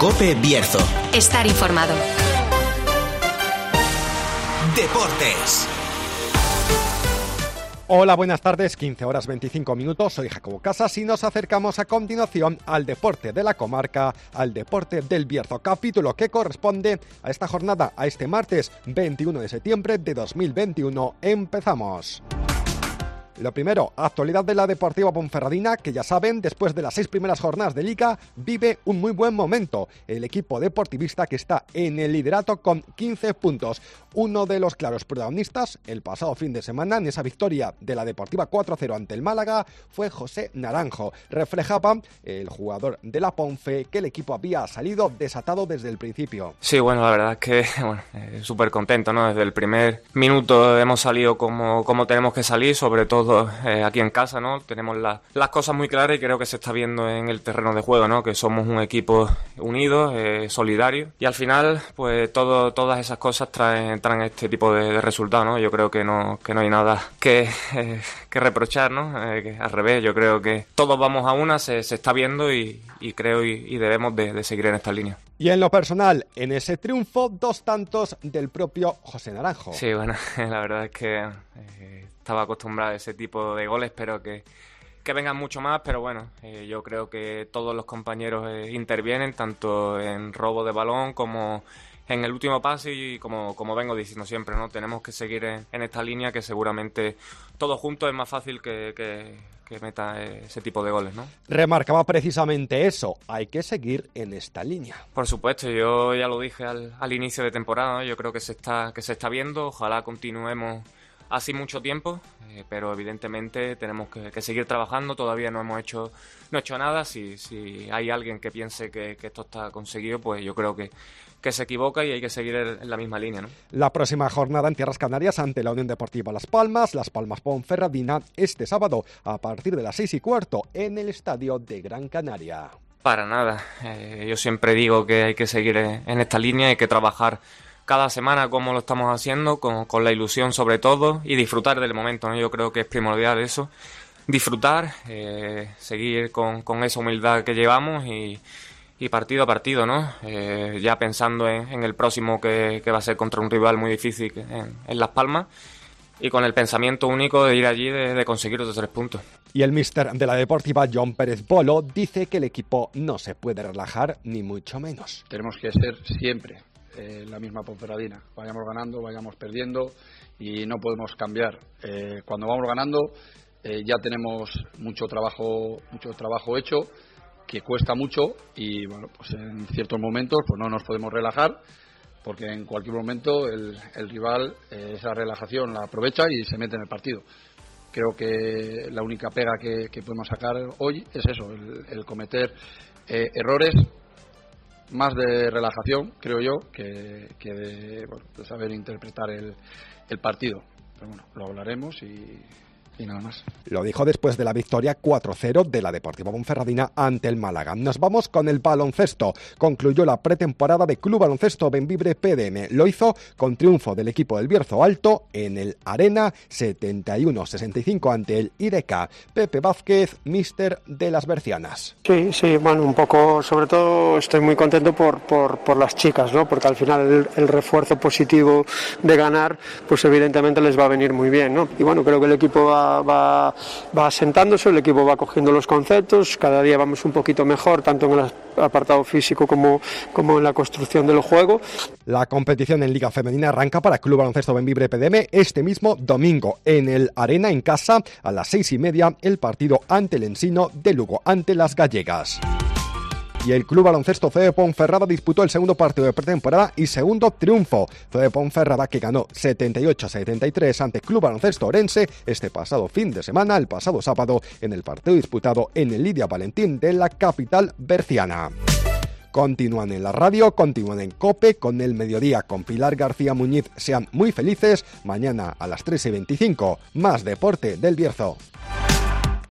COPE Bierzo. Estar informado. Deportes. Hola, buenas tardes, 15 horas 25 minutos, soy Jacobo Casas y nos acercamos a continuación al deporte de la comarca, al deporte del Bierzo, capítulo que corresponde a esta jornada, a este martes 21 de septiembre de 2021. Empezamos. Lo primero, actualidad de la Deportiva Ponferradina, que ya saben, después de las 6 primeras jornadas de Liga, vive un muy buen momento. El equipo deportivista que está en el liderato con 15 puntos. Uno de los claros protagonistas, el pasado fin de semana, en esa victoria de la Deportiva 4-0 ante el Málaga, fue José Naranjo. Reflejaba el jugador de la Ponfe que el equipo había salido desatado desde el principio. Sí, bueno, la verdad es que súper contento, ¿no? Desde el primer minuto hemos salido como tenemos que salir, sobre todo aquí en casa, ¿no? Tenemos las cosas muy claras y creo que se está viendo en el terreno de juego, ¿no? Que somos un equipo unido, solidario, y al final, pues todas esas cosas traen este tipo de resultados, ¿no? Yo creo que no hay nada que reprochar, ¿no? Que al revés, yo creo que todos vamos a una, se está viendo y creo y debemos de seguir en esta línea. Y en lo personal, en ese triunfo, 2 tantos del propio José Naranjo. Sí, bueno, la verdad es que estaba acostumbrado a ese tipo de goles, pero que vengan mucho más, pero bueno, yo creo que todos los compañeros intervienen, tanto en robo de balón como en el último pase, y como vengo diciendo siempre, ¿no? Tenemos que seguir en esta línea, que seguramente todos juntos es más fácil que meta ese tipo de goles, ¿no? Remarcaba precisamente eso, hay que seguir en esta línea. Por supuesto, yo ya lo dije al inicio de temporada, ¿no? Yo creo que se está viendo, ojalá continuemos así mucho tiempo, pero evidentemente tenemos que seguir trabajando. Todavía no hemos hecho nada. Si hay alguien que piense que esto está conseguido, pues yo creo que se equivoca y hay que seguir en la misma línea, ¿no? La próxima jornada en Tierras Canarias ante la Unión Deportiva Las Palmas Ponferradina, este sábado a partir de las 6:15 en el estadio de Gran Canaria. Para nada, yo siempre digo que hay que seguir en esta línea, hay que trabajar cada semana como lo estamos haciendo, con la ilusión sobre todo, y disfrutar del momento, ¿no? Yo creo que es primordial eso, disfrutar, seguir con esa humildad que llevamos y partido a partido, ¿no? Ya pensando en el próximo que va a ser contra un rival muy difícil en Las Palmas, y con el pensamiento único de ir allí de conseguir los 3 puntos. Y el míster de la Deportiva, John Pérez Bolo, dice que el equipo no se puede relajar, ni mucho menos. Tenemos que ser siempre la misma Ponferradina, vayamos ganando, vayamos perdiendo, y no podemos cambiar. Cuando vamos ganando ya tenemos mucho trabajo hecho, que cuesta mucho, y bueno, pues en ciertos momentos pues no nos podemos relajar, porque en cualquier momento el rival esa relajación la aprovecha y se mete en el partido. Creo que la única pega que podemos sacar hoy es eso, el cometer errores, más de relajación, creo yo, que de saber interpretar el partido. Pero bueno, lo hablaremos y nada más. Lo dijo después de la victoria 4-0 de la Deportiva Ponferradina ante el Málaga. Nos vamos con el baloncesto. Concluyó la pretemporada de Club Baloncesto Bembibre PDM. Lo hizo con triunfo del equipo del Bierzo Alto en el Arena, 71-65 ante el IRECA. Pepe Vázquez, míster de las Bercianas. Sí, bueno, un poco, sobre todo estoy muy contento por las chicas, ¿no? Porque al final el refuerzo positivo de ganar, pues evidentemente les va a venir muy bien, ¿no? Y bueno, creo que el equipo va asentándose, el equipo va cogiendo los conceptos, cada día vamos un poquito mejor, tanto en el apartado físico como en la construcción del juego. La competición en Liga Femenina arranca para Club Baloncesto Bembibre PDM este mismo domingo en el Arena, en casa, a las 6:30, el partido ante el Ensino de Lugo, ante las gallegas. Y el Club Baloncesto CD Ponferrada disputó el segundo partido de pretemporada y segundo triunfo. CD Ponferrada, que ganó 78-73 ante Club Baloncesto Orense este pasado fin de semana, el pasado sábado, en el partido disputado en el Lidia Valentín de la capital berciana. Continúan en la radio, continúan en COPE con el mediodía con Pilar García Muñiz. Sean muy felices. Mañana a las 3:25, más deporte del Bierzo.